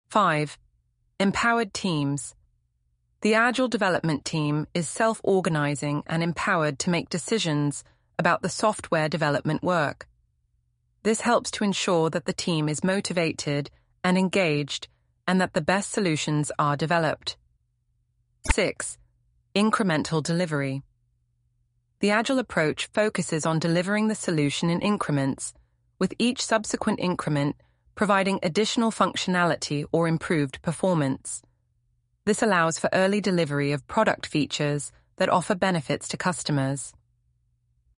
5. Empowered teams. The Agile development team is self-organizing and empowered to make decisions about the software development work. This helps to ensure that the team is motivated and engaged and that the best solutions are developed. 6. Incremental delivery. The Agile approach focuses on delivering the solution in increments, with each subsequent increment providing additional functionality or improved performance. This allows for early delivery of product features that offer benefits to customers.